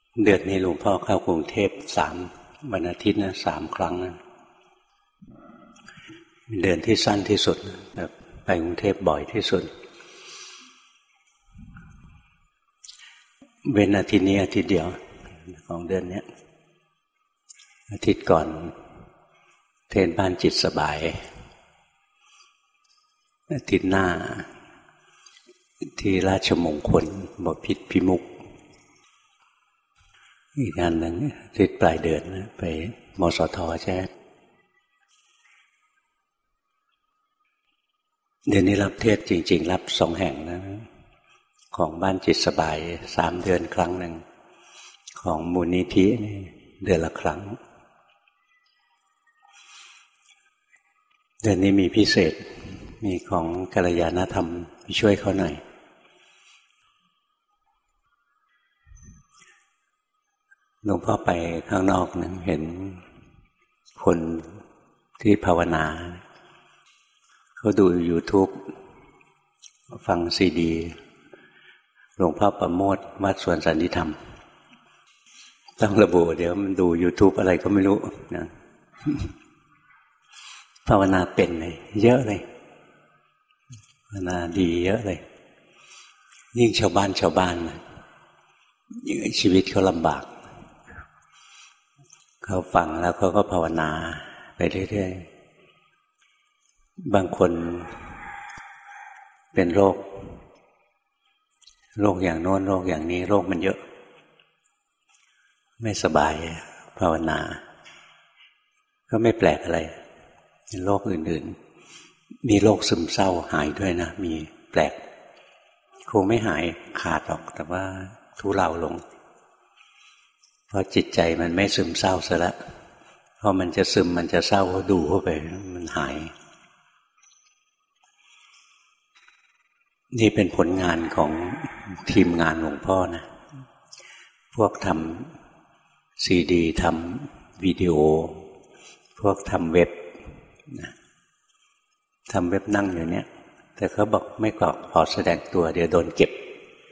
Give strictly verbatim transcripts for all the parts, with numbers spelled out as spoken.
เดือนนี้หลวงพ่อเข้ากรุงเทพสามวันอาทิตย์นะสามครั้งนะเดือนที่สั้นที่สุดแบบไปกรุงเทพบ่อยที่สุดเว้นอาทิตย์นี้อาทิตย์เดียวของเดือนนี้อาทิตย์ก่อนเทศน์บ้านจิตสบายอาทิตย์หน้าที่ราชมงคลบพิตรพิมุขอีกงานหนึ่งอาทิตย์ปลายเดือนนะไปมสทใช่เดือนนี้รับเทศจริงๆรับสองแห่งนะของบ้านจิตสบายสามเดือนครั้งหนึ่งของมูลนิธินี่เดือนละครั้งเดือนนี้มีพิเศษมีของกัลยาณธรรมช่วยเขาหน่อยหลวงพ่อไปข้างนอกนะเห็นคนที่ภาวนาเขาดู YouTube ฟังซีดีหลวงพ่อประโมทวัดสวนสันติธรรมต้องระบุเดี๋ยวมันดู YouTube อะไรก็ไม่รู้นะภาวนาเป็นเลยเยอะเลยภาวนาดีเยอะเลยยิ่งชาวบ้านชาวบ้านนะยิ่งชีวิตเขาลำบากเขาฟังแล้วเขาก็ภาวนาไปเรื่อยๆบางคนเป็นโรคโรคอย่างโน้นโรคอย่างนี้โรคมันเยอะไม่สบายภาวนาก็ไม่แปลกอะไรโรคอื่นๆมีโรคซึมเศร้าหายด้วยนะมีแปลกคงไม่หายขาดหรอกแต่ว่าทุเลาลงเพราะจิตใจมันไม่ซึมเศร้าซะแล้วพอมันจะซึมมันจะเศร้าก็ดูเข้าไปมันหายนี่เป็นผลงานของทีมงานหลวงพ่อนะพวกทำซีดีทำวิดีโอพวกทำเว็บนะทำเว็บนั่งอยู่เนี่ยแต่เขาบอกไม่ขอขอแสดงตัวเดี๋ยวโดนเก็บ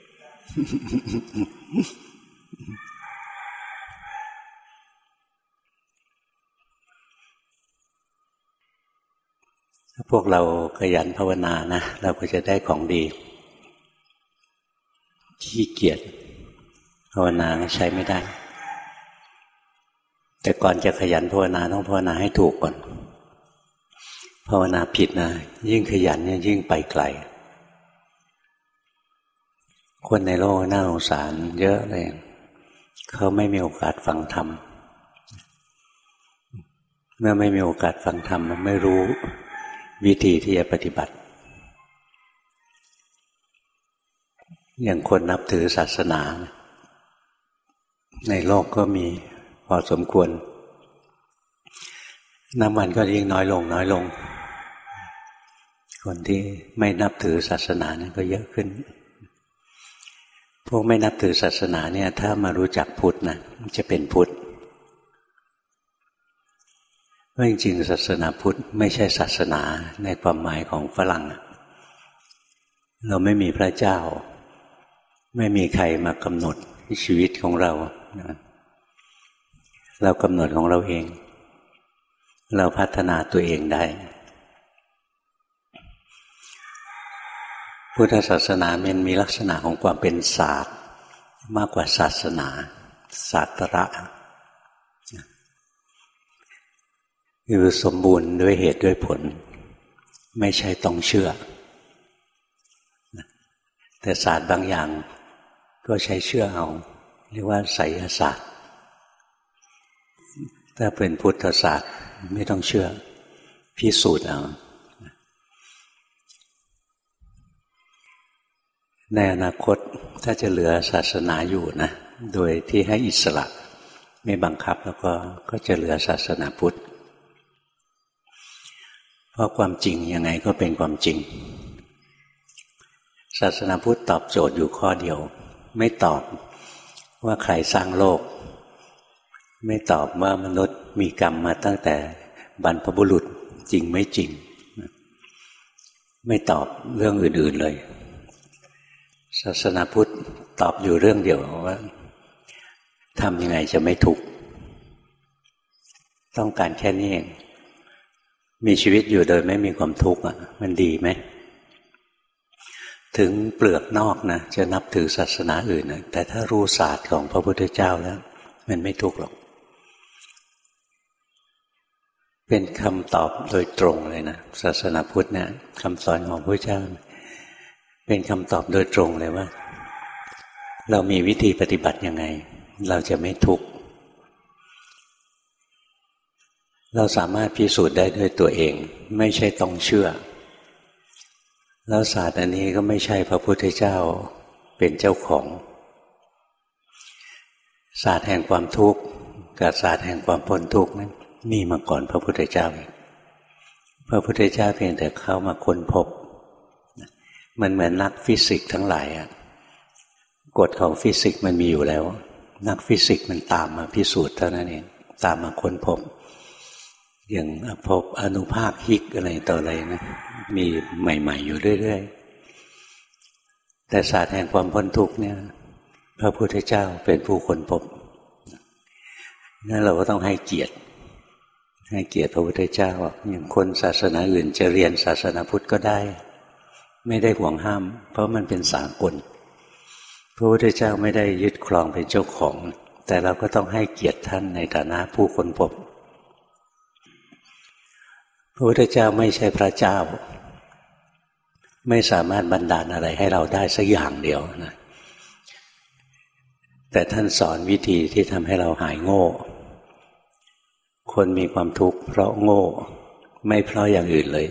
ถ้าพวกเราขยันภาวนานะเราก็จะได้ของดีขี้เกียจภาวนาใช้ไม่ได้แต่ก่อนจะขยันภาวนาต้องภาวนาให้ถูกก่อนภาวนาผิดนะยิ่งขยันเนี่ยยิ่งไปไกลคนในโลกน่าสงสารเยอะเลยเขาไม่มีโอกาสฟังธรรมเมื่อไม่มีโอกาสฟังธรรมมันไม่รู้วิธีที่จะปฏิบัติอย่างคนนับถือศาสนาในโลกก็มีพอสมควรนับวันก็ยิ่งน้อยลงน้อยลงคนที่ไม่นับถือศาสนาเนี่ยก็เยอะขึ้นพวกไม่นับถือศาสนาเนี่ยถ้ามารู้จักพุทธนะจะเป็นพุทธว่าจริงๆศาสนาพุทธไม่ใช่ศาสนาในความหมายของฝรั่งเราไม่มีพระเจ้าไม่มีใครมากำหนดชีวิตของเราเรากำหนดของเราเองเราพัฒนาตัวเองได้พุทธศาสนามันมีลักษณะของความเป็นศาสตร์มากกว่าศาสนาศาสตระคือสมบูรณ์ด้วยเหตุด้วยผลไม่ใช่ต้องเชื่อแต่ศาสตร์บางอย่างก็ใช้เชื่อเอาเรียกว่าไสยศาสตร์ถ้าเป็นพุทธศาสตร์ไม่ต้องเชื่อพิสูจน์เอาในอนาคตถ้าจะเหลือศาสนาอยู่นะโดยที่ให้อิสระไม่บังคับแล้วก็ก็จะเหลือศาสนาพุทธเพราะความจริงยังไงก็เป็นความจริงศาสนาพุทธตอบโจทย์อยู่ข้อเดียวไม่ตอบว่าใครสร้างโลกไม่ตอบว่ามนุษย์มีกรรมมาตั้งแต่บรรพบุรุษจริงไม่จริงไม่ตอบเรื่องอื่นๆเลยศาสนาพุทธตอบอยู่เรื่องเดียวว่าทำยังไงจะไม่ทุกข์ต้องการแค่นี้เองมีชีวิตอยู่โดยไม่มีความทุกข์อ่ะมันดีไหมถึงเปลือกนอกนะจะนับถือศาสนาอื่นนะแต่ถ้ารู้ศาสตร์ของพระพุทธเจ้าแล้วมันไม่ทุกข์หรอกเป็นคำตอบโดยตรงเลยนะศาสนาพุทธเนี่ยคำสอนของพระเจ้าเป็นคำตอบโดยตรงเลยว่าเรามีวิธีปฏิบัติยังไงเราจะไม่ทุกข์เราสามารถพิสูจน์ได้ด้วยตัวเองไม่ใช่ต้องเชื่อแล้วศาสตร์อันนี้ก็ไม่ใช่พระพุทธเจ้าเป็นเจ้าของศาสตร์แห่งความทุกข์กับศาสตร์แห่งความพ้นทุกข์นั้นมีมาก่อนพระพุทธเจ้าพระพุทธเจ้าเพียงแต่เข้ามาค้นพบมันเหมือนนักฟิสิกส์ทั้งหลายอะกฎของฟิสิกส์มันมีอยู่แล้วนักฟิสิกส์มันตามมาพิสูจน์เท่านั้นเองตามมาค้นพบอย่างพบอนุภาคฮิกอะไรต่ออะไรนะมีใหม่ๆอยู่เรื่อยๆแต่ศาสตร์แห่งความพ้นทุกข์เนี่ยพระพุทธเจ้าเป็นผู้ค้นพบนั่นเราก็ต้องให้เกียรติให้เกียรติพระพุทธเจ้าอย่างคนศาสนาอื่นจะเรียนศาสนาพุทธก็ได้ไม่ได้ห่วงห้ามเพราะมันเป็นสากลพระพุทธเจ้าไม่ได้ยึดครองเป็นเจ้าของแต่เราก็ต้องให้เกียรติท่านในฐานะผู้ค้นพบพระพุทธเจ้าไม่ใช่พระเจ้าไม่สามารถบันดาลอะไรให้เราได้สักอย่างเดียวนะแต่ท่านสอนวิธีที่ทำให้เราหายโง่คนมีความทุกข์เพราะโง่ไม่เพราะอย่างอื่นเลย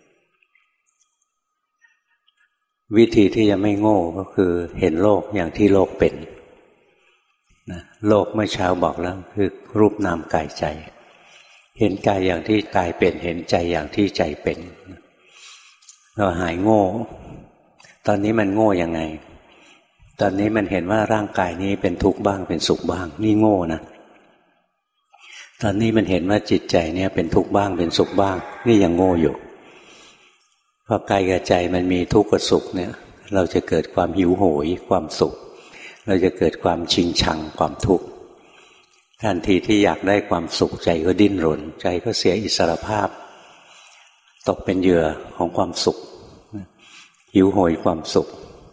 วิธีที่จะไม่โง่ก็คือเห็นโลกอย่างที่โลกเป็นนะโลกเมื่อเช้าบอกแล้วคือรูปนามกายใจเห็นกายอย่างที่กายเป็นเห็นใจอย่างที่ใจเป็นเราหายโง่ตอนนี้มันโง่ยังไงตอนนี้มันเห็นว่าร่างกายนี้เป็นทุกข์บ้างเป็นสุขบ้างนี่โง่นะตอนนี้มันเห็นว่าจิตใจเนี่ยเป็นทุกข์บ้างเป็นสุขบ้างนี่ยังโง่อยู่พอกายกับใจมันมีทุกข์กับสุขเนี่ยเราจะเกิดความหิวโหยความสุขเราจะเกิดความชิงชังความทุกข์ทันทีที่อยากได้ความสุขใจก็ดิ้นรนใจก็เสียอิสรภาพตกเป็นเหยื่อของความสุขหิวโหยความสุข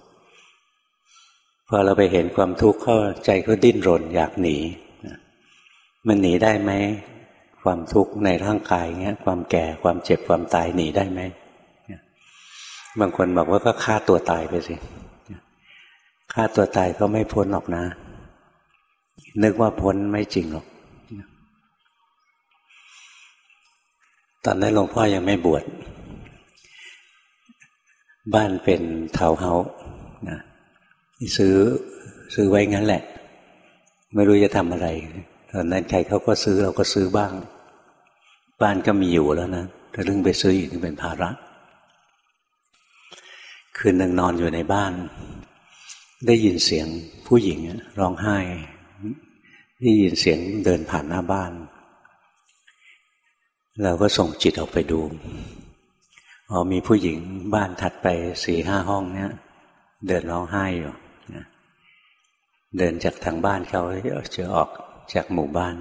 พอเราไปเห็นความทุกข์เข้าใจก็ดิ้นรนอยากหนีมันหนีได้ไหมความทุกข์ในร่างกายเงี้ยความแก่ความเจ็บความตายหนีได้ไหมบางคนบอกว่าก็ฆ่าตัวตายไปสิฆ่าตัวตายก็ไม่พ้นหรอกนะนึกว่าพ้นไม่จริงหรอกตอนนั้นหลวงพ่อยังไม่บวชบ้านเป็นทาวน์เฮาส์นะซื้อซื้อไว้งั้นแหละไม่รู้จะทำอะไรตอนนั้นใครเขาก็ซื้อเราก็ซื้อบ้างบ้านก็มีอยู่แล้วนะถ้าเรื่องไปซื้ออีกนี่เป็นภาระคืนหนึ่งนอนอยู่ในบ้านได้ยินเสียงผู้หญิงร้องไห้ได้ยินเสียงเดินผ่านหน้าบ้านเราก็ส่งจิตออกไปดูอ๋อมีผู้หญิงบ้านถัดไปสี่ห้าห้องเนี้ยเดินร้องไห้อยู่นะเดินจากทางบ้านเขาจะออกจากหมู่บ้าน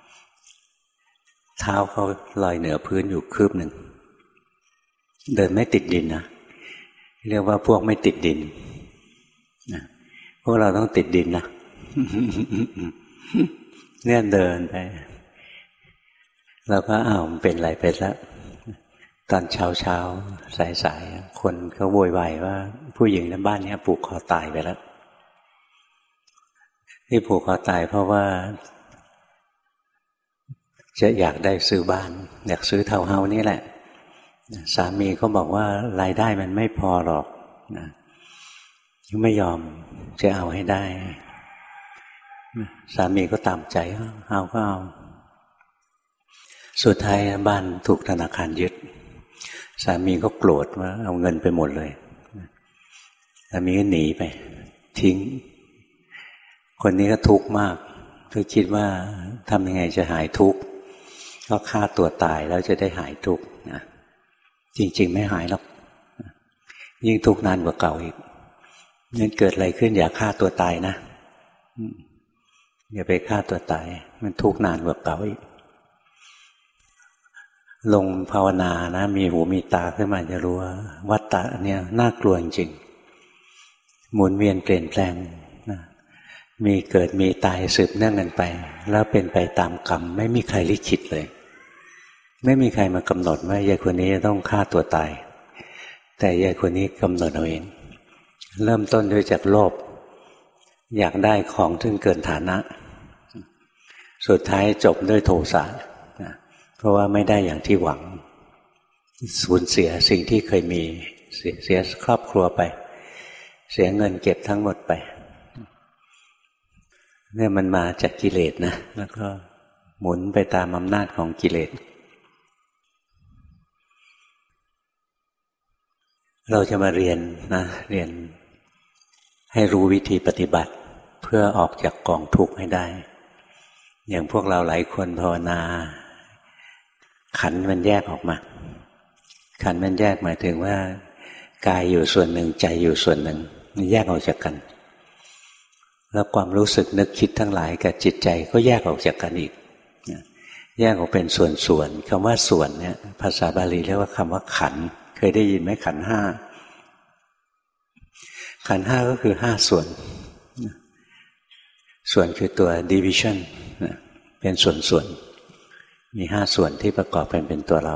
เท้าเขาลอยเหนือพื้นอยู่คืบหนึ่งเดินไม่ติดดินนะเรียกว่าพวกไม่ติดดินนะพวกเราต้องติดดินนะ เนี่ยเดินไปแล้วก็อ้าวมันเป็นไรไปแล้วตอนเช้าเช้าสายสายคนเขาโวยวายว่าผู้หญิงในบ้านนี้ผูกคอตายไปแล้วที่ผูกคอตายเพราะว่าจะอยากได้ซื้อบ้านอยากซื้อทาวน์เฮาส์นี่แหละสามีก็บอกว่ารายได้มันไม่พอหรอกนะไม่ยอมจะเอาให้ได้สามีก็ตามใจเอาก็เอาสุดท้ายบ้านถูกธนาคารยึดสามีก็โกรธว่าเอาเงินไปหมดเลยสามีก็หนีไปทิ้งคนนี้ก็ทุกข์มากก็คิดว่าทำยังไงจะหายทุกข์ก็ฆ่าตัวตายแล้วจะได้หายทุกข์นะจริงๆไม่หายหรอกยิ่งทุกข์นานกว่าเก่าอีกงั้นเกิดอะไรขึ้นอย่าฆ่าตัวตายนะอย่าไปฆ่าตัวตายมันทุกข์นานกว่าเก่าอีกลงภาวนานะมีหูมีตาขึ้นมาจะรู้ว่าวัฏฏะเนี่ยน่ากลัวจริงหมุนเวียนเปลี่ยนแปลงนะมีเกิดมีตายสืบเนื่องกันไปแล้วเป็นไปตามกรรมไม่มีใครลิขิตเลยไม่มีใครมากำหนดว่ายายคนนี้จะต้องฆ่าตัวตายแต่ยายคนนี้กำหนดเอาเองเริ่มต้นด้วยจากโลภอยากได้ของซึ่งเกินฐานะสุดท้ายจบด้วยโทสะเพราะว่าไม่ได้อย่างที่หวังสูญเสียสิ่งที่เคยมีเสียครอบครัวไปเสียเงินเก็บทั้งหมดไปเนี่ยมันมาจากกิเลสนะแล้วก็หมุนไปตามอำนาจของกิเลสเราจะมาเรียนนะเรียนให้รู้วิธีปฏิบัติเพื่อออกจากกองทุกข์ให้ได้อย่างพวกเราหลายคนภาวนาขันธ์มันแยกออกมาขันธ์มันแยกหมายถึงว่ากายอยู่ส่วนหนึ่งใจอยู่ส่วนหนึ่งมันแยกออกจากกันแล้วความรู้สึกนึกคิดทั้งหลายกับจิตใจก็แยกออกจากกันอีกแยกออกเป็นส่วนๆคำว่าส่วนเนี่ยภาษาบาลีเรียกว่าคำว่าขันธ์เคยได้ยินไหมขันธ์ห้าขันธ์ห้าก็คือห้าส่วนส่วนคือตัว division เป็นส่วนๆมีห้าส่วนที่ประกอบกันเป็นตัวเรา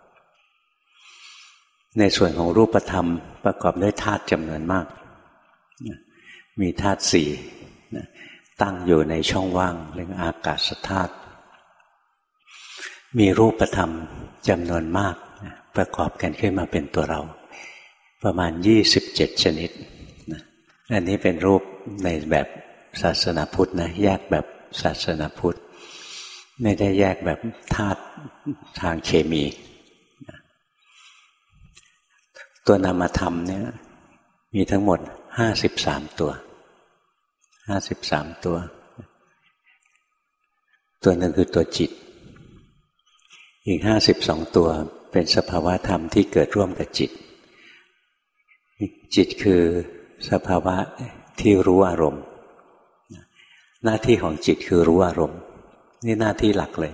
ในส่วนของรูปธรรมประกอบด้วยธาตุจำนวนมากมีธาตุสี่ตั้งอยู่ในช่องว่างเรียกอากาศธาตุมีรูปธรรมจำนวนมากประกอบกันขึ้นมาเป็นตัวเราประมาณยี่สิบเจ็ดชนิดอันนี้เป็นรูปในแบบศาสนาพุทธนะแยกแบบศาสนาพุทธไม่ได้แยกแบบธาตุทางเคมีตัวนามธรรมเนี่ยมีทั้งหมดห้าสิบสามตัวห้าสิบสามตัวตัวหนึ่งคือตัวจิตอีกห้าสิบสองตัวเป็นสภาวะธรรมที่เกิดร่วมกับจิตจิตคือสภาวะที่รู้อารมณ์หน้าที่ของจิตคือรู้อารมณ์นี่หน้าที่หลักเลย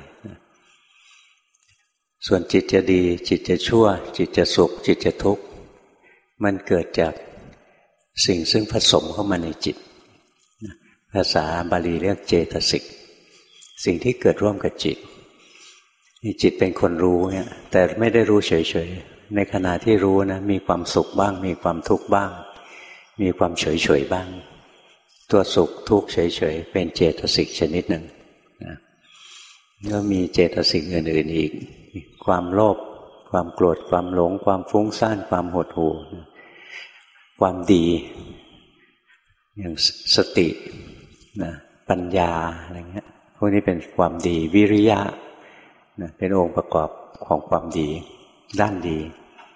ส่วนจิตจะดีจิตจะชั่วจิตจะสุขจิตจะทุกข์มันเกิดจากสิ่งซึ่งผสมเข้ามาในจิตภาษาบาลีเรียกเจตสิกสิ่งที่เกิดร่วมกับจิตจิตเป็นคนรู้เนี่ยแต่ไม่ได้รู้เฉยๆในขณะที่รู้นะมีความสุขบ้างมีความทุกข์บ้างมีความเฉยๆบ้างตัวสุขทุกข์เฉยๆเป็นเจตสิกชนิดหนึ่งนะแล้วมีเจตสิกอื่นๆอีกความโลภความโกรธความหลงความฟุ้งซ่านความหดหู่ความดีอย่างสตินะปัญญาอะไรเงี้ยพวกนี้เป็นความดีวิริยะนะเป็นองค์ประกอบของความดีด้านดี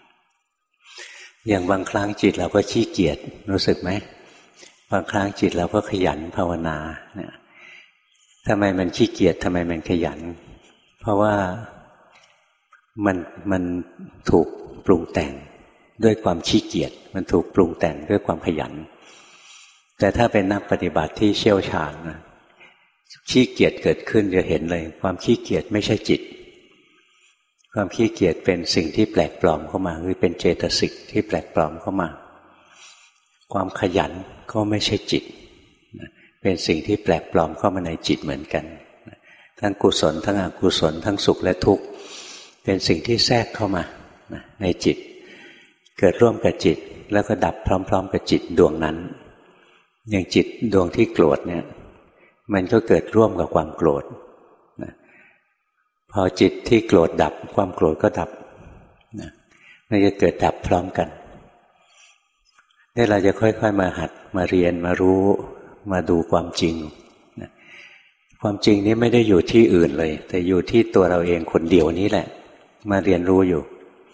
อย่างบางครั้งจิตเราก็ขี้เกียจรู้สึกไหมบางครั้งจิตเราก็ขยันภาวนาเนี่ยทำไมมันขี้เกียจทำไมมันขยันเพราะว่ามันมันถูกปรุงแต่งด้วยความขี้เกียจมันถูกปรุงแต่งด้วยความขยันแต่ถ้าเป็นนักปฏิบัติที่เชี่ยวชาญนะขี้เกียจเกิดขึ้นจะเห็นเลยความขี้เกียจไม่ใช่จิตความขี้เกียจเป็นสิ่งที่แปลกปลอมเข้ามาคือเป็นเจตสิกที่แปลกปลอมเข้ามาความขยันก็ไม่ใช่จิตเป็นสิ่งที่แปลกปลอมเข้ามาในจิตเหมือนกันทั้งกุศลทั้งอกุศลทั้งสุขและทุกข์เป็นสิ่งที่แทรกเข้ามาในจิตเกิดร่วมกับจิตแล้วก็ดับพร้อมๆกับจิตดวงนั้นอย่างจิตดวงที่โกรธเนี่ยมันก็เกิดร่วมกับความโกรธพอจิตที่โกรธดับความโกรธก็ดับมันจะเกิดดับพร้อมกันนี่เราจะค่อยๆมาหัดมาเรียนมารู้มาดูความจริงความจริงนี้ไม่ได้อยู่ที่อื่นเลยแต่อยู่ที่ตัวเราเองคนเดียวนี้แหละมาเรียนรู้อยู่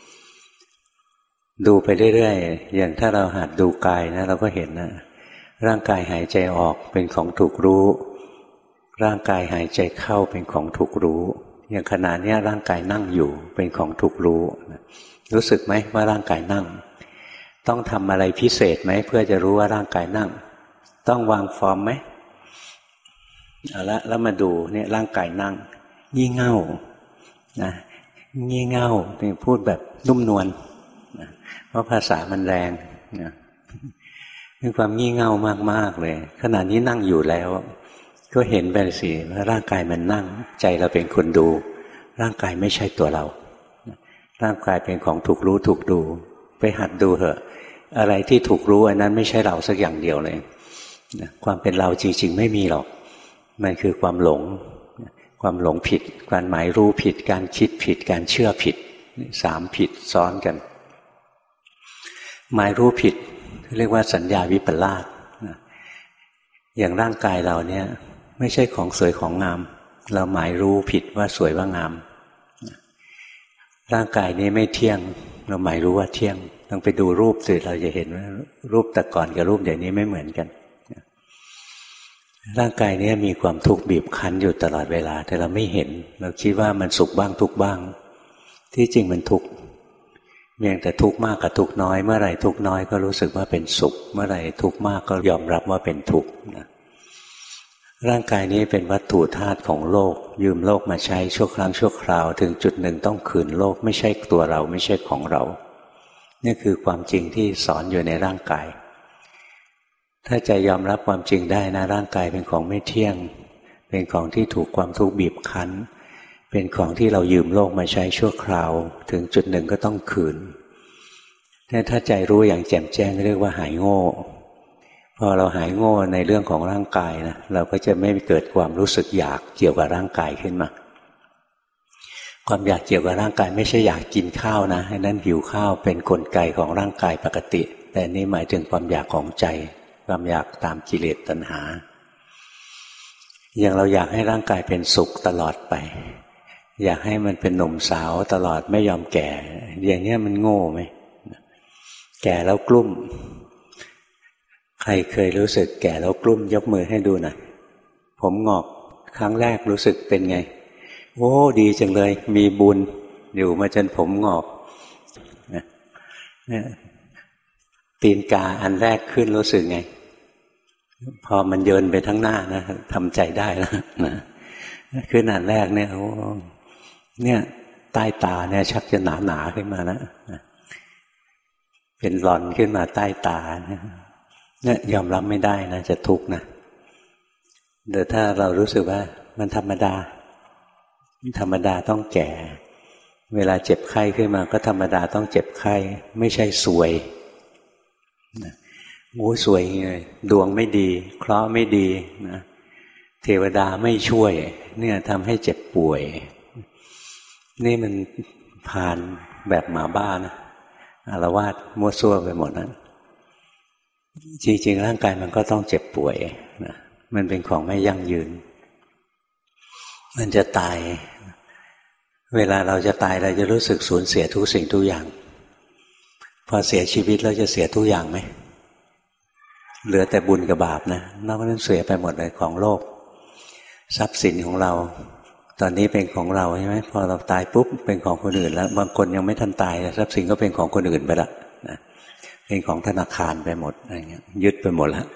ดูไปเรื่อยๆอย่างถ้าเราหัดดูกายนะเราก็เห็นนะร่างกายหายใจออกเป็นของถูกรู้ร่างกายหายใจเข้าเป็นของถูกรู้อย่างขณะนี้ร่างกายนั่งอยู่เป็นของถูกรู้รู้สึกไหมว่าร่างกายนั่งต้องทำอะไรพิเศษไหมเพื่อจะรู้ว่าร่างกายนั่งต้องวางฟอร์มไหมเอาละแล้วมาดูเนี่ยร่างกายนั่งงี่เง่านะงี่เง่าเป็นพูดแบบนุ่มนวลนะเพราะภาษามันแรงนะมีความงี่เง่ามากๆเลยขณะนี้นั่งอยู่แล้วก็เห็นไปสิว่าร่างกายมันนั่งใจเราเป็นคนดูร่างกายไม่ใช่ตัวเราร่างกายเป็นของถูกรู้ถูกดูไปหัดดูเถอะอะไรที่ถูกรู้อันนั้นไม่ใช่เราสักอย่างเดียวเลยความเป็นเราจริงๆไม่มีหรอกมันคือความหลงความหลงผิดการหมายรู้ผิดการคิดผิดการเชื่อผิดสามผิดซ้อนกันหมายรู้ผิดเรียกว่าสัญญาวิปลาสอย่างร่างกายเราเนี่ยไม่ใช่ของสวยของงามเราหมายรู้ผิดว่าสวยว่างามร่างกายนี้ไม่เที่ยงเราหมายรู้ว่าเที่ยงต้องไปดูรูปสิเราจะเห็นว่ารูปแต่ก่อนกับรูปเดี๋ยวนี้ไม่เหมือนกันร่างกายนี้มีความทุกข์บีบคั้นอยู่ตลอดเวลาแต่เราไม่เห็นเราคิดว่ามันสุขบ้างทุกข์บ้างที่จริงมันทุกข์เพียงแต่ทุกข์มากกับทุกข์น้อยเมื่อไหร่ทุกข์น้อยก็รู้สึกว่าเป็นสุขเมื่อไหร่ทุกข์มากก็ยอมรับว่าเป็นทุกข์นะร่างกายนี้เป็นวัตถุธาตุของโลกยืมโลกมาใช้ชั่วครั้งชั่วคราวถึงจุดหนึ่งต้องคืนโลกไม่ใช่ตัวเราไม่ใช่ของเรานี่คือความจริงที่สอนอยู่ในร่างกายถ้าใจยอมรับความจริงได้นะร่างกายเป็นของไม่เที่ยงเป็นของที่ถูกความทุกข์บีบคั้นเป็นของที่เรายืมโลกมาใช้ชั่วคราวถึงจุดหนึ่งก็ต้องคืนแต่ถ้าใจรู้อย่างแจ่มแจ้งเรียกว่าหายโง่พอเราหายโง่ในเรื่องของร่างกายนะเราก็จะไม่เกิดความรู้สึกอยากเกี่ยวกับร่างกายขึ้นมาความอยากเกี่ยวกับร่างกายไม่ใช่อยากกินข้าวนะไอ้นั้นหิวข้าวเป็นกลไกของร่างกายปกติแต่นี่หมายถึงความอยากของใจความอยากตามกิเลสตัณหาอย่างเราอยากให้ร่างกายเป็นสุขตลอดไปอยากให้มันเป็นหนุ่มสาวตลอดไม่ยอมแก่อย่างนี้มันโง่ไหมแก่แล้วกลุ้มใครเคยรู้สึกแก่แล้วกลุ้มยกมือให้ดูหน่อยผมงอกครั้งแรกรู้สึกเป็นไงโอ้ดีจังเลยมีบุญอยู่มาจนผมงอกเนี่ยตีนกาอันแรกขึ้นรู้สึกไงพอมันเยินไปทั้งหน้านะทำใจได้แล้วนะขึ้นอันแรกเนี่ยโอ้เนี่ยใต้ตาเนี่ยชักจะหนาหนาขึ้นมาแล้วเป็นหลอนขึ้นมาใต้ตาเนี่ยยอมรับไม่ได้นะจะทุกข์นะเดี๋ยวถ้าเรารู้สึกว่ามันธรรมดาธรรมดาต้องแก่เวลาเจ็บไข้ขึ้นมาก็ธรรมดาต้องเจ็บไข้ไม่ใช่ซวยโอ้สวยเลยดวงไม่ดีเคราะห์ไม่ดีนะเทวดาไม่ช่วยเนี่ยทำให้เจ็บป่วยนี่มันผ่านแบบหมาบ้านะอาละวาดมั่วซั่วไปหมดนั้นจริงๆร่างกายมันก็ต้องเจ็บป่วยนะมันเป็นของไม่ยั่งยืนมันจะตายเวลาเราจะตายเราจะรู้สึกสูญเสียทุกสิ่งทุกอย่างพอเสียชีวิตเราจะเสียทุกอย่างไหมเหลือแต่บุญกับบาปนะนอกนั้นเสียไปหมดเลยของโลกทรัพย์สินของเราตอนนี้เป็นของเราใช่ไหมพอเราตายปุ๊บเป็นของคนอื่นแล้วบางคนยังไม่ทันตายทรัพย์สินก็เป็นของคนอื่นไปละนะเป็นของธนาคารไปหมดอะไรเงี้ยยึดไปหมดแล้ว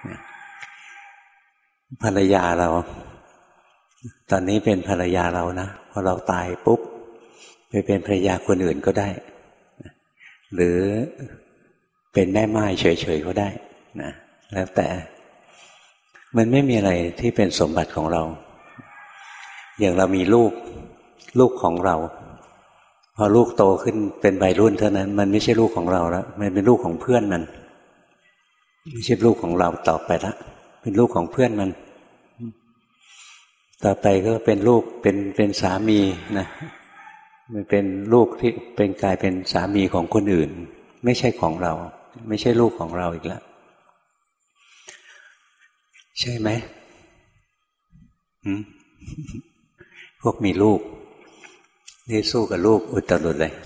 ภรรยาเราตอนนี้เป็นภรรยาเรานะพอเราตายปุ๊บไปเป็นภรรยาคนอื่นก็ได้หรือเป็นแม่ม่ายเฉยๆก็ได้นะแล้วแต่มันไม่มีอะไรที่เป็นสมบัติของเราอย่างเรามีลูกลูกของเราพอลูกโตขึ้นเป็นวัยรุ่นเท่านั้นมันไม่ใช่ลูกของเราแล้วมันเป็นลูกของเพื่อนมันไม่ใช่ลูกของเราต่อไปละเป็นลูกของเพื่อนมันต่อไปก็เป็นลูกเป็นเป็นสามีนะมันเป็นลูกที่เป็นกลายเป็นสามีของคนอื่นไม่ใช่ของเราไม่ใช่ลูกของเราอีกแล้วใช่ไหมพวกมีลูกนี่สู้กับลูกอุตรุดเลย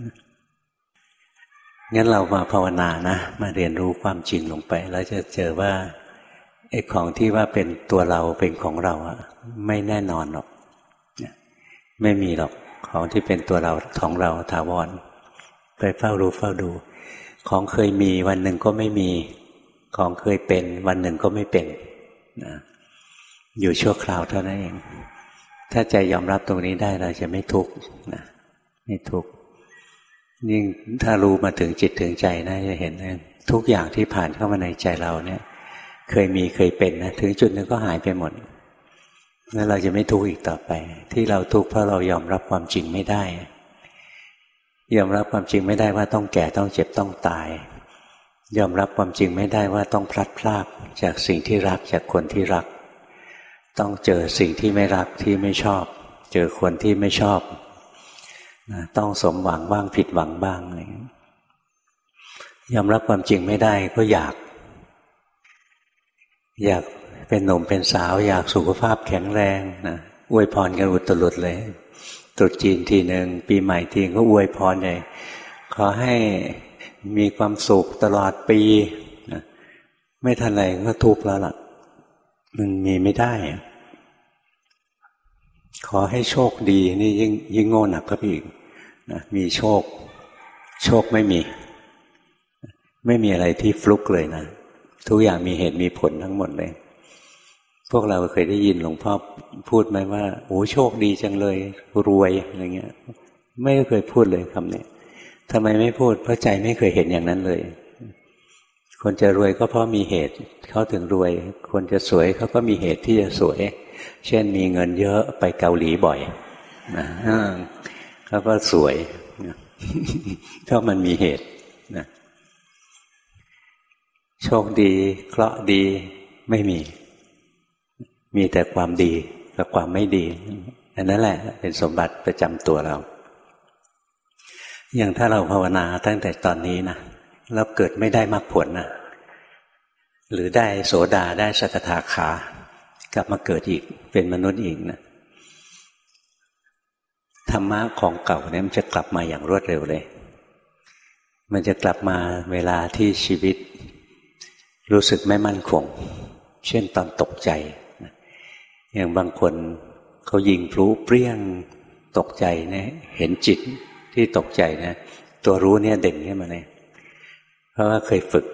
งั้นเรามาภาวนานะมาเรียนรู้ความจริงลงไปแล้วจะเจอว่าไอ้ของที่ว่าเป็นตัวเราเป็นของเราอะไม่แน่นอนหรอกไม่มีหรอกของที่เป็นตัวเราของเราถาวรไปเฝ้ารู้เฝ้าดูของเคยมีวันหนึ่งก็ไม่มีของเคยเป็นวันหนึ่งก็ไม่เป็นนะอยู่ชั่วคราวเท่านั้นเองถ้าใจยอมรับตรงนี้ได้เราจะไม่ทุกข์นะไม่ทุกข์ยิ่งถ้ารู้มาถึงจิตถึงใจนะจะเห็นนะทุกอย่างที่ผ่านเข้ามาในใจเราเนี่ยเคยมีเคยเป็นนะถึงจุดนึงก็หายไปหมดแล้วเราจะไม่ทุกข์อีกต่อไปที่เราทุกข์เพราะเรายอมรับความจริงไม่ได้ยอมรับความจริงไม่ได้ว่าต้องแก่ต้องเจ็บต้องตายยอมรับความจริงไม่ได้ว่าต้องพลัดพรากจากสิ่งที่รักจากคนที่รักต้องเจอสิ่งที่ไม่รักที่ไม่ชอบเจอคนที่ไม่ชอบต้องสมหวังบ้างผิดหวังบ้างอะไรยอมรับความจริงไม่ได้ก็อยากอยากเป็นหนุ่มเป็นสาวอยากสุขภาพแข็งแรงนะอวยพรกันอุตลุดเลยตรุษจีนทีหนึ่งปีใหม่ทีก็อวยพรเลยขอให้มีความสุขตลอดปีนะไม่ทันไรก็ทุกข์แล้วล่ะมันมีไม่ได้ขอให้โชคดีนี่ยิ่งยิ่งโง่หนักก็อีกนะมีโชคโชคไม่มีไม่มีอะไรที่ฟลุกเลยนะทุกอย่างมีเหตุมีผลทั้งหมดเลยพวกเราเคยได้ยินหลวงพ่อพูดไหมว่าโอ้โชคดีจังเลยรวยอะไรเงี้ยไม่เคยพูดเลยคำนี้ทำไมไม่พูดเพราะใจไม่เคยเห็นอย่างนั้นเลยคนจะรวยก็เพราะมีเหตุเขาถึงรวยคนจะสวยเขาก็มีเหตุที่จะสวยเช่นมีเงินเยอะไปเกาหลีบ่อยนะเขาก็สวยเพราะมันมีเหตุนะโชคดีเคราะห์ดีไม่มีมีแต่ความดีกับความไม่ดีอันนั้นแหละเป็นสมบัติประจำตัวเราอย่างถ้าเราภาวนาตั้งแต่ตอนนี้นะแล้วเกิดไม่ได้มรรคผลนะหรือได้โสดาได้สกทาคากลับมาเกิดอีกเป็นมนุษย์อีกนะธรรมะของเก่าเนี่ยมันจะกลับมาอย่างรวดเร็วเลยมันจะกลับมาเวลาที่ชีวิตรู้สึกไม่มั่นคงเช่นตอนตกใจอย่างบางคนเขายิงพลุเปรี้ยงตกใจเนี่ยเห็นจิตที่ตกใจนะตัวรู้เนี่ยเด่นขึ้นมาเลยเพราะว่าเคยฝึก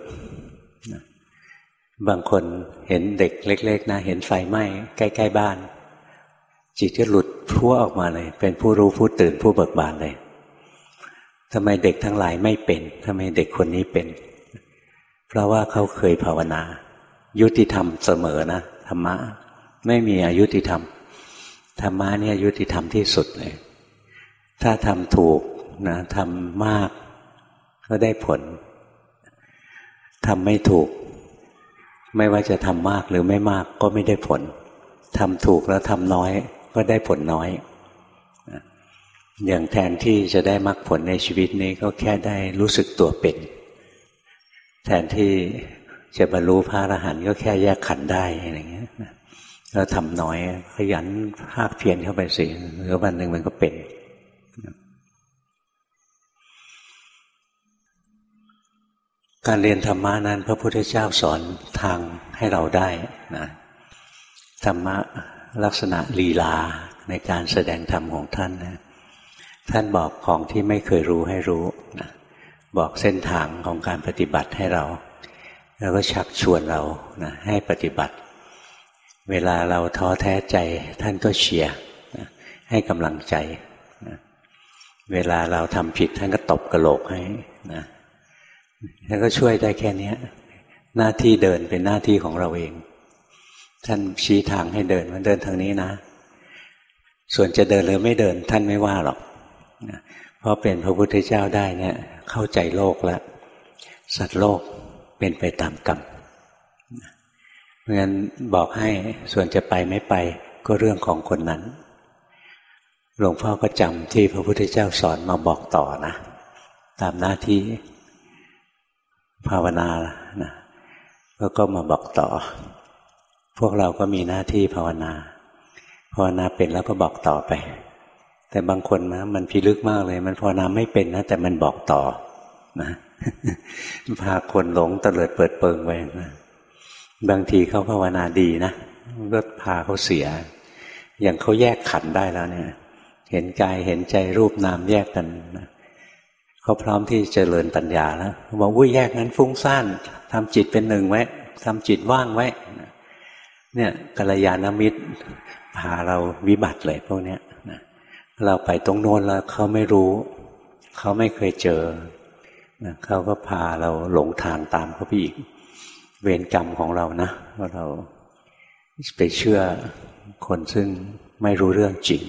บางคนเห็นเด็กเล็กๆนะเห็นไฟไหม้ใกล้ๆบ้านจิตก็หลุดพั่วออกมาเลยเป็นผู้รู้ผู้ตื่นผู้เบิกบานเลยทำไมเด็กทั้งหลายไม่เป็นทำไมเด็กคนนี้เป็นเพราะว่าเขาเคยภาวนายุติธรรมเสมอนะธรรมะไม่มีอยุติธรรมธรรมะเนี่ยยุติธรรมที่สุดเลยถ้าทำถูกนะทำมากก็ได้ผลทำไม่ถูกไม่ว่าจะทำมากหรือไม่มากก็ไม่ได้ผลทำถูกแล้วทำน้อยก็ได้ผลน้อยอย่างแทนที่จะได้มรรคผลในชีวิตนี้ก็แค่ได้รู้สึกตัวเป็นแทนที่จะบรรลุพระอรหันต์ก็แค่แยกขันธ์ได้อะไรเงี้ยแล้วทำน้อยขยันภาคเพียรเข้าไปสิแล้ววันหนึ่งมันก็เป็นการเรียนธรรมะนั้นพระพุทธเจ้าสอนทางให้เราได้นะธรรมะลักษณะลีลาในการแสดงธรรมของท่านนะท่านบอกของที่ไม่เคยรู้ให้รู้นะบอกเส้นทางของการปฏิบัติให้เราแล้วก็ชักชวนเรานะให้ปฏิบัติเวลาเราท้อแท้ใจท่านก็เชียร์นะให้กำลังใจนะเวลาเราทำผิดท่านก็ตบกระโหลกให้นะท่านก็ช่วยได้แค่นี้หน้าที่เดินเป็นหน้าที่ของเราเองท่านชี้ทางให้เดินมันเดินทางนี้นะส่วนจะเดินหรือไม่เดินท่านไม่ว่าหรอกนะเพราะเป็นพระพุทธเจ้าได้เนี่ยเข้าใจโลกแล้วสัตว์โลกเป็นไปตามกรรมเพราะฉะนั้นบอกให้ส่วนจะไปไม่ไปก็เรื่องของคนนั้นหลวงพ่อก็จำที่พระพุทธเจ้าสอนมาบอกต่อนะตามหน้าที่ภาวนานะแล้วก็มาบอกต่อพวกเราก็มีหน้าที่ภาวนาภาวนาเป็นแล้วก็บอกต่อไปแต่บางคนนะมันพิลึกมากเลยมันภาวนาไม่เป็นนะแต่มันบอกต่อนะพาคนหลงเตลิดเปิดเปิงไปนะบางทีเขาภาวนาดีนะก็พาเขาเสียอย่างเขาแยกขันธ์ได้แล้วเนี่ยเห็นกายเห็นใจรูปนามแยกกันนะเขาพร้อมที่จะเจริญปัญญาแล้วบอกว่าแยกนั้นฟุ้งซ่านทำจิตเป็นหนึ่งไว้ทำจิตว่างไว้เนี่ยกัลยาณมิตรพาเราวิบัติเลยพวกเนี้ยนะเราไปตรงโน้นแล้วเขาไม่รู้เขาไม่เคยเจอนะเขาก็พาเราหลงทางตามเขาไปอีกเวรกรรมของเรานะว่าเราไปเชื่อคนซึ่งไม่รู้เรื่องจริง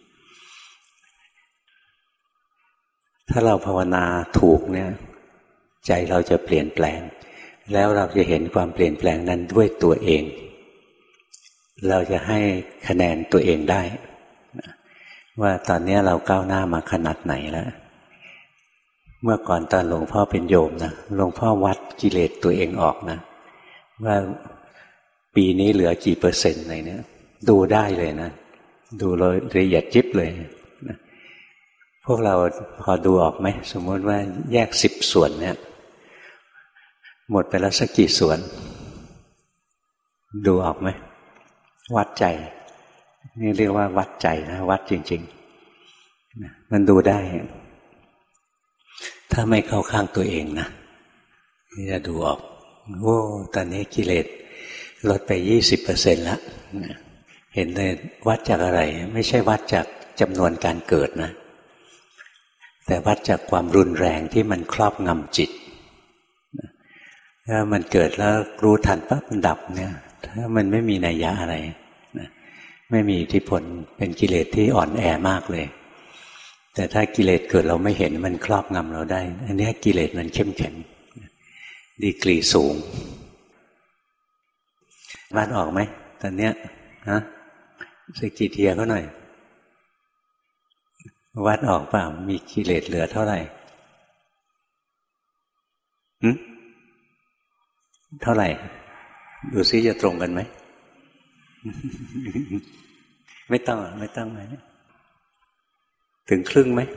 ถ้าเราภาวนาถูกเนี่ยใจเราจะเปลี่ยนแปลงแล้วเราจะเห็นความเปลี่ยนแปลงนั้นด้วยตัวเองเราจะให้คะแนนตัวเองได้ว่าตอนนี้เราก้าวหน้ามาขนาดไหนแล้วเมื่อก่อนตอนหลวงพ่อเป็นโยมนะหลวงพ่อวัดกิเลสตัวเองออกนะว่าปีนี้เหลือกี่เปอร์เซ็นต์อะไรเนี่ยดูได้เลยนะดูละเอียดยิบเลยนะพวกเราพอดูออกไหมสมมติว่าแยกสิบส่วนเนี่ยหมดไปแล้วสักกี่ส่วนดูออกไหมวัดใจนี่เรียกว่าวัดใจนะวัดจริงๆนะมันดูได้ถ้าไม่เข้าข้างตัวเองนะนี่จะดูออกโอ้ตอนนี้กิเลสลดไป ยี่สิบเปอร์เซ็นต์ แล้วนะเห็นเลยวัดจากอะไรไม่ใช่วัดจากจำนวนการเกิดนะแต่วัดจากความรุนแรงที่มันครอบงำจิตถ้ามันเกิดแล้วรู้ทันปั๊บมันดับเนี่ยถ้ามันไม่มีนัยยะอะไรนะไม่มีอิทธิพลเป็นกิเลสที่อ่อนแอมากเลยแต่ถ้ากิเลสเกิดเราไม่เห็นมันครอบงำเราได้อันนี้กิเลสมันเข้มแข็งดีกรีสูงวัดออกไหมตอนเนี้ยฮะสกิเทียเขาหน่อยวัดออกเปล่ามีกิเลสเหลือเท่าไหร่หึเท่าไหร่ดูซิจะตรงกันไหม ไม่ต้องไม่ต้องไหมถึงครึ่งไหม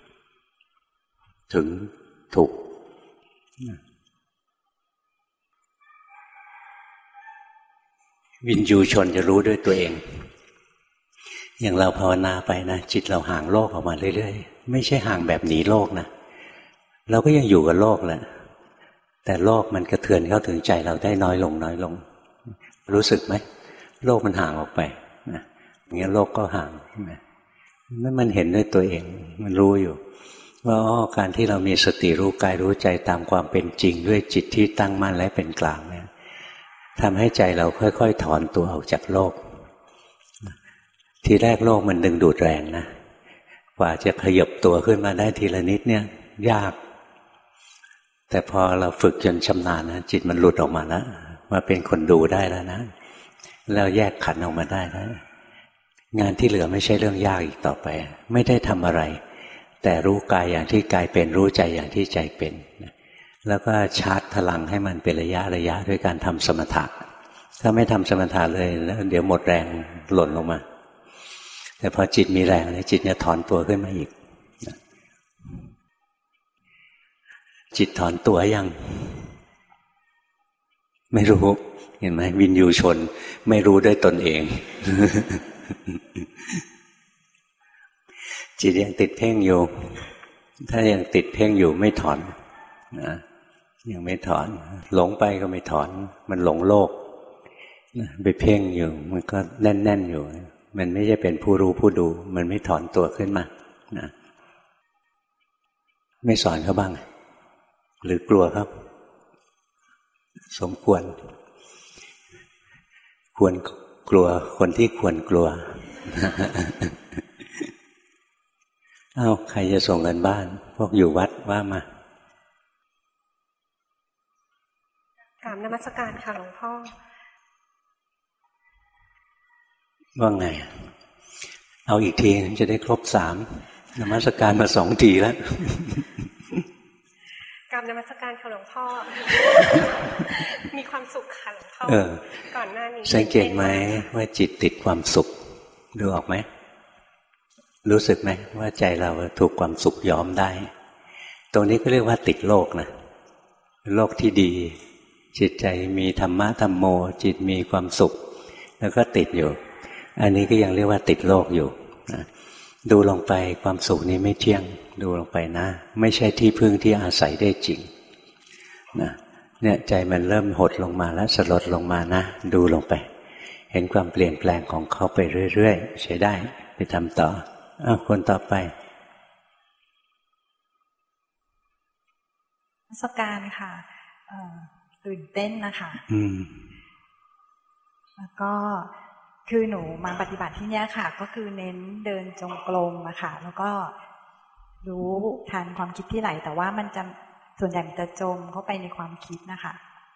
ถึงถูกวินยูชนจะรู้ด้วยตัวเองอย่างเราภาวนาไปนะจิตเราห่างโลกออกมาเรื่อยๆไม่ใช่ห่างแบบหนีโลกนะเราก็ยังอยู่กับโลกแหละแต่โลกมันกระเทือนเข้าถึงใจเราได้น้อยลงน้อยลงรู้สึกไหมโลกมันห่างออกไปนะอย่างเงี้ยโลกก็ห่างนะนั่นมันเห็นด้วยตัวเองมันรู้อยู่ว่าอ๋อการที่เรามีสติรู้กายรู้ใจตามความเป็นจริงด้วยจิตที่ตั้งมั่นและเป็นกลางเนี่ยทำให้ใจเราค่อยๆถอนตัวออกจากโลกทีแรกโลกมันดึงดูดแรงนะกว่าจะขยับตัวขึ้นมาได้ทีละนิดเนี่ยยากแต่พอเราฝึกจนชำนาญนะจิตมันหลุดออกมาแล้วมาเป็นคนดูได้แล้วนะแล้วแยกขันธ์ออกมาได้แล้วงานที่เหลือไม่ใช่เรื่องยากอีกต่อไปไม่ได้ทำอะไรแต่รู้กายอย่างที่กายเป็นรู้ใจอย่างที่ใจเป็นแล้วก็ชาร์จพลังให้มันเป็นระยะระยะด้วยการทำสมถะถ้าไม่ทำสมถะเลยแล้วเดี๋ยวหมดแรงหล่นลงมาแต่พอจิตมีแรงเนี่ยจิตจะถอนตัวขึ้นมาอีกจิตถอนตัวยังไม่รู้เห็นไหมวินยูชนไม่รู้ด้วยตนเอง จิตยังติดเพ่งอยู่ถ้ายังติดเพ่งอยู่ไม่ถอนนะยังไม่ถอนหลงไปก็ไม่ถอนมันหลงโลกไปเพ่งอยู่มันก็แน่นๆอยู่มันไม่ใช่เป็นผู้รู้ผู้ดูมันไม่ถอนตัวขึ้นมานะไม่สอนเขาบ้างหรือกลัวครับสมควรควรกลัวคนที่ควรกลัว เอ้าใครจะส่งเงินบ้านพวกอยู่วัดว่ามากราบนมัสการค่ะหลวงพ่อว่าไงเอาอีกทีจะได้ครบสามนมัสการมาสองทีแล้วกราบนมัสการค่ะหลวงพ่อ มีความสุขค่ะหลวงพ่อก่อนหน้านี้สังเกตไหมว่าจิตติดความสุขดูออกไหมรู้สึกไหมว่าใจเราถูกความสุขย้อมได้ตรงนี้ก็เรียกว่าติดโลกนะโลกที่ดีจิตใจมีธรรมะธรรมโมจิตมีความสุขแล้วก็ติดอยู่อันนี้ก็ยังเรียกว่าติดโลกอยู่นะดูลงไปความสุขนี้ไม่เที่ยงดูลงไปนะไม่ใช่ที่พึ่งที่อาศัยได้จริงนะเนี่ยใจมันเริ่มหดลงมาแล้วสลดลงมานะดูลงไปห็นความเปลี่ยนแปลงของเขาไปเรื่อยๆใช้ได้ไปทำต่ออ้าวคนต่อไปประสบการณ์ค่ะตื่นเต้นนะคะอืมแล้วก็คือหนูมาปฏิบัติที่นี่ค่ะก็คือเน้นเดินจงกรมอะค่ะแล้วก็รู้ทันความคิดที่ไหลแต่ว่ามันจะส่วนใหญ่มันจะจมเข้าไปในความคิดนะคะ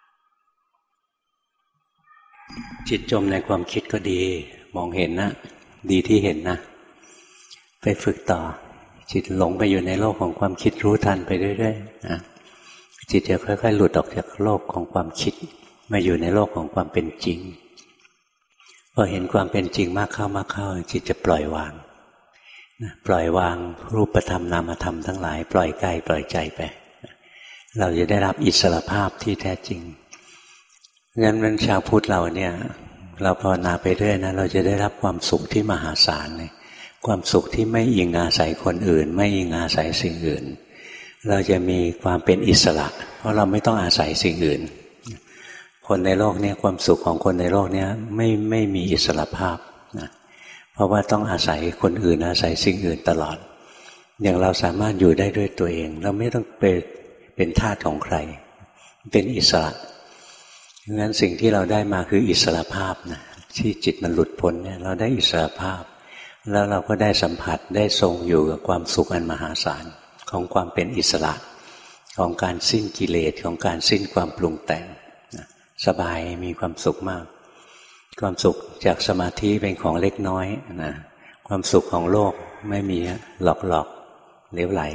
จิตจมในความคิดก็ดีมองเห็นนะดีที่เห็นนะไปฝึกต่อจิตหลงไปอยู่ในโลกของความคิดรู้ทันไปเรื่อยๆนะจิตจะค่อยๆหลุดออกจากโลกของความคิดมาอยู่ในโลกของความเป็นจริงพอเห็นความเป็นจริงมากเข้ามากเข้าจิตจะปล่อยวางนะปล่อยวางรูปธรรมนามธรรมทั้งหลายปล่อยกายปล่อยใจไปเราจะได้รับอิสรภาพที่แท้จริงงั้นมันชาวพุทธเราเนี่ยเราภาวนาไปเรื่อยนะเราจะได้รับความสุขที่มหาศาลเลยความสุขที่ไม่อิงอาศัยคนอื่นไม่อิงอาศัยสิ่งอื่นเราจะมีความเป็นอิสระเพราะเราไม่ต้องอาศัยสิ่งอื่นคนในโลกนี้ความสุขของคนในโลกนี้ไม่ไม่มีอิสระภาพนะเพราะว่าต้องอาศัยคนอื่นอาศัยสิ่งอื่นตลอดอย่างเราสามารถอยู่ได้ด้วยตัวเองเราไม่ต้องเป็นเป็นทาสของใครเป็นอิสระงั้นสิ่งที่เราได้มาคืออิสรภาพนะที่จิตมันหลุดพ้นเนี่ยเราได้อิสรภาพแล้วเราก็ได้สัมผัสได้ทรงอยู่กับความสุขอันมหาศาลของความเป็นอิสระของการสิ้นกิเลสของการสิ้นความปรุงแต่งนะสบายมีความสุขมากความสุขจากสมาธิเป็นของเล็กน้อยนะความสุขของโลกไม่มีหลอกหลอกเหลวไหล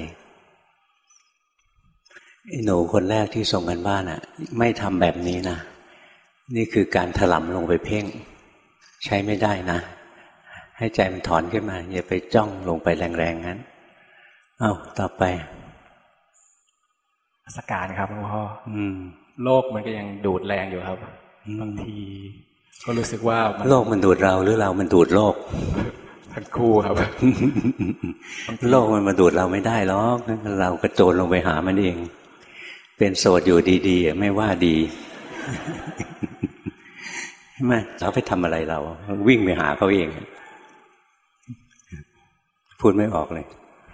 หนูคนแรกที่ส่งกันบ้านอ่ะไม่ทำแบบนี้นะนี่คือการถลำลงไปเพ่งใช้ไม่ได้นะให้ใจมันถอนขึ้นมาอย่าไปจ้องลงไปแรงๆงั้นเอ้าต่อไปสการครับหลวงพ่อโลกมันก็ยังดูดแรงอยู่ครับบางทีก็รู้สึกว่าโลกมันดูดเราหรือเรามันดูดโลกทั้งคู่ครับโลกมันมาดูดเราไม่ได้หรอกเรากระโจนลงไปหามันเองเป็นโสดอยู่ดีๆไม่ว่าดีใช่ไหมเราไปทำอะไรเราวิ่งไปหาเขาเองพูดไม่ออกเลย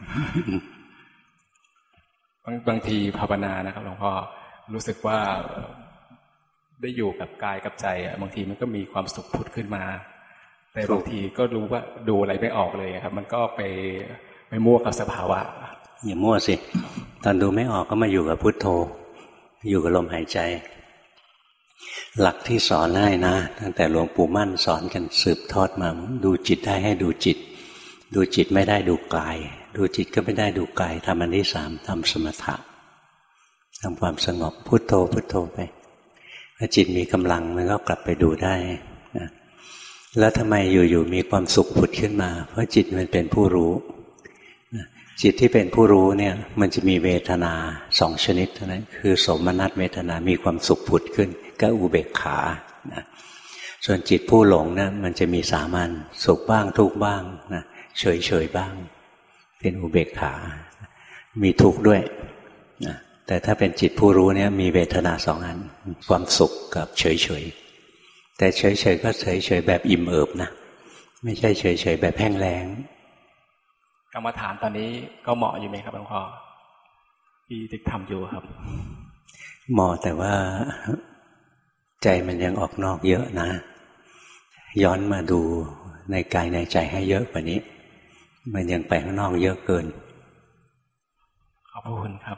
บางบางทีภาวนานะครับหลวงพ่อรู้สึกว่าได้อยู่กับกายกับใจบางทีมันก็มีความสุขผุดขึ้นมาแต่บางทีก็รู้ว่าดูอะไรไม่ออกเลยครับมันก็ไปไปมั่วกับสภาวะอย่ามั่วสิตอนดูไม่ออกก็มาอยู่กับพุทโธอยู่กับลมหายใจหลักที่สอนให้นะตั้งแต่หลวงปู่มั่นสอนกันสืบทอดมาดูจิตได้ให้ดูจิตดูจิตไม่ได้ดูกายดูจิตก็ไม่ได้ดูกายทำอันที่สามทำสมถะทำความสงบพุทโธพุทโธไปถ้าจิตมีกำลังมันก็กลับไปดูได้นะแล้วทำไมอยู่ๆมีความสุขผุดขึ้นมาเพราะจิตมันเป็นผู้รู้จิตที่เป็นผู้รู้เนี่ยมันจะมีเวทนาสองชนิดเท่านั้นคือโสมนัสเวทนามีความสุขผุดขึ้นก็อุเบกขานะส่วนจิตผู้หลงนะมันจะมีสามัญสุขบ้างทุกข์บ้างนะเฉยๆบ้างเป็นอุเบกขามีทุกข์ด้วยนะแต่ถ้าเป็นจิตผู้รู้เนี่ยมีเวทนาสองอันความสุขกับเฉยๆแต่เฉยๆก็เฉยๆแบบอิ่มเอิบนะไม่ใช่เฉยๆแบบแห้งแล้งกรรมฐานตอนนี้ก็เหมาะอยู่ไหมครับหลวงพ่อที่ติดทำอยู่ครับเหมาะแต่ว่าใจมันยังออกนอกเยอะนะย้อนมาดูในกายในใจให้เยอะกว่านี้มันยังไปข้างนอกเยอะเกินขอบคุณครับ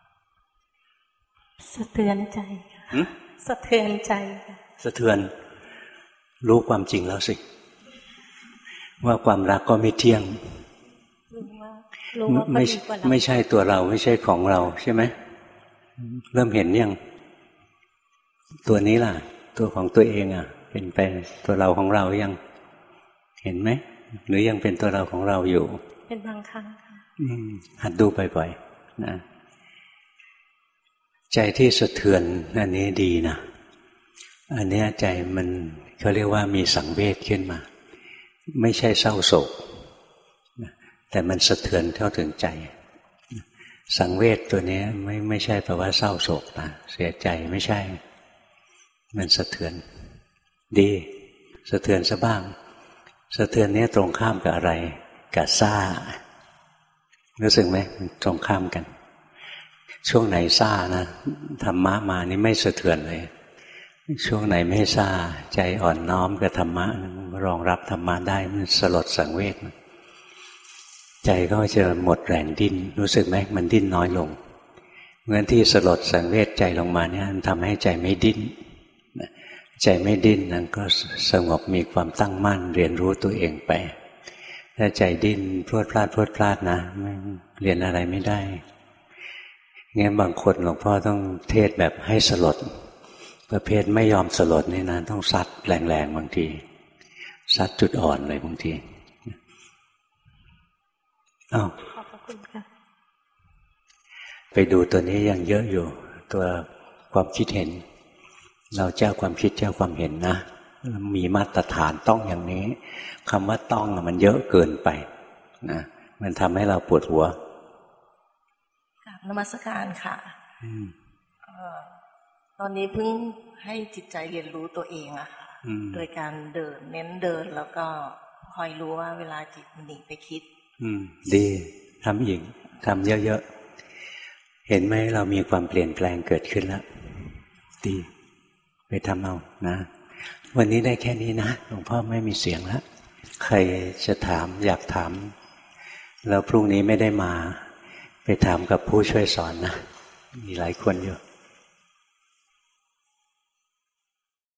สะเทือนใจสะเทือนใจสะเทือนรู้ความจริงแล้วสิว่าความรักก็ไม่เที่ยงไม่ไม่ใช่ตัวเราไม่ใช่ของเราใช่ไหมเริ่มเห็นยังตัวนี้ล่ะตัวของตัวเองอ่ะเป็นไปตัวเราของเรายังเห็นไหมหรือยังเป็นตัวเราของเราอยู่เป็นบางครั้งค่ะหัดดูบ่อยๆนะใจที่สะเทือนอันนี้ดีนะอันนี้ใจมันเขาเรียกว่ามีสังเวชขึ้นมาไม่ใช่เศร้าโศกแต่มันสะเทือนเข้าถึงใจสังเวชตัวนี้ไม่ไม่ใช่แปลว่าเศร้าโศกนะเสียใจไม่ใช่มันสะเทือนดีสะเทือนซะบ้างสะเทือนนี้ตรงข้ามกับอะไรกับซ่ารู้สึกไหมตรงข้ามกันช่วงไหนซ่านะธรรมะมานี่ไม่สะเทือนเลยช่วงไหนไม่ซ่าใจอ่อนน้อมกับธรรมะรองรับธรรมะได้มันสลดสังเวชใจก็จะหมดแรงดิ้นรู้สึกไหมมันดิ้นน้อยลงเมื่อที่สลดสังเวชใจลงมาเนี่ยมันทำให้ใจไม่ดิ้นใจไม่ดิ้นนั้นก็สงบมีความตั้งมั่นเรียนรู้ตัวเองไปถ้าใจดิ้นพรวดพลาดพรวดพลาดนะเรียนอะไรไม่ได้งั้นบางคนหลวงพ่อต้องเทศแบบให้สลดประเภทไม่ยอมสลดนี่นะต้องซัดแรงๆบางทีซัดจุดอ่อนเลยบางทีอ้าวขอบคุณค่ะไปดูตัวนี้ยังเยอะอยู่ตัวความคิดเห็นเราเจ้าความคิดเจ้าความเห็นนะมีมาตรฐานต้องอย่างนี้คำว่าต้องมันเยอะเกินไปนะมันทำให้เราปวดหัวนมัสการค่ะตอนนี้เพิ่งให้จิตใจเรียนรู้ตัวเองอะค่ะโดยการเดินเน้นเดินแล้วก็คอยรู้ว่าเวลาจิตมันหนีไปคิดดีทำอีกทำเยอะๆเห็นไหมเรามีความเปลี่ยนแปลงเกิดขึ้นแล้วดีไปทำเอานะวันนี้ได้แค่นี้นะหลวงพ่อไม่มีเสียงแล้วใครจะถามอยากถามแล้วพรุ่งนี้ไม่ได้มาไปถามกับผู้ช่วยสอนนะมีหลายคนอยู่